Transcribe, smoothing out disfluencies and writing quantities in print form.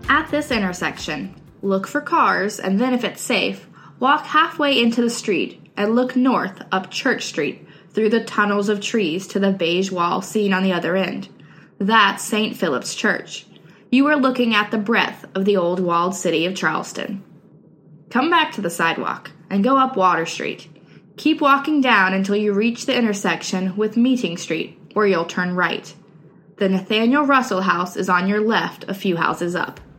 At this intersection, look for cars, and then if it's safe, walk halfway into the street and look north up Church Street through the tunnels of trees to the beige wall seen on the other end. That's St. Philip's Church. You are looking at the breadth of the old walled city of Charleston. Come back to the sidewalk and go up Water Street. Keep walking down until you reach the intersection with Meeting Street, where you'll turn right. The Nathaniel Russell House is on your left a few houses up.